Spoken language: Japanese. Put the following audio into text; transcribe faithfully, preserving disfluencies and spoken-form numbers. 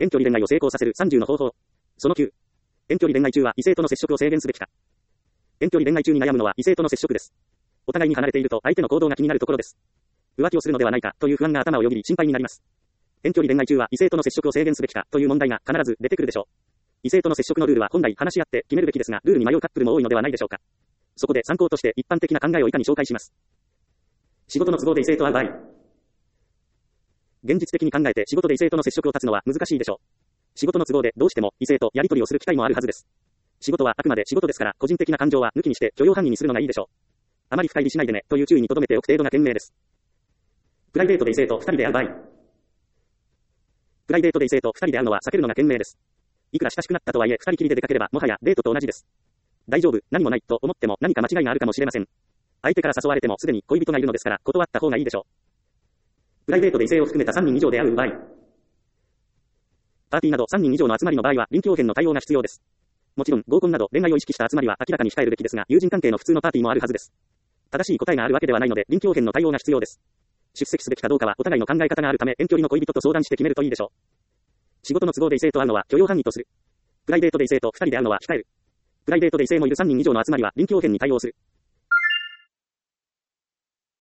遠距離恋愛を成功させるさんじゅうの方法。そのきゅう。遠距離恋愛中は異性との接触を制限すべきか。遠距離恋愛中に悩むのは異性との接触です。お互いに離れていると相手の行動が気になるところです。浮気をするのではないかという不安が頭をよぎり心配になります。遠距離恋愛中は異性との接触を制限すべきかという問題が必ず出てくるでしょう。異性との接触のルールは本来話し合って決めるべきですが、ルールに迷うカップルも多いのではないでしょうか。そこで参考として一般的な考えを以下に紹介します。仕事の都合で異性と会う場合。現実的に考えて仕事で異性との接触を断つのは難しいでしょう。仕事の都合でどうしても異性とやり取りをする機会もあるはずです。仕事はあくまで仕事ですから、個人的な感情は抜きにして許容範囲にするのがいいでしょう。あまり深入りしないでねという注意に留めておく程度が賢明です。プライベートで異性と二人で会う場合。プライベートで異性と二人で会うのは避けるのが賢明です。いくら親しくなったとはいえ二人きりで出かければもはやデートと同じです。大丈夫、何もないと思っても何か間違いがあるかもしれません。相手から誘われてもすでに恋人がいるのですから断った方がいいでしょう。プライベートで異性を含めたさんにん以上で会う場合。パーティーなどさんにん以上の集まりの場合は臨機応変の対応が必要です。もちろん合コンなど恋愛を意識した集まりは明らかに控えるべきですが、友人関係の普通のパーティーもあるはずです。正しい答えがあるわけではないので臨機応変の対応が必要です。出席すべきかどうかはお互いの考え方があるため遠距離の恋人と相談して決めるといいでしょう。仕事の都合で異性と会うのは許容範囲とする。プライベートで異性と二人で会うのは控える。プライベートで異性もいるさんにん以上の集まりは臨機応変に対応する。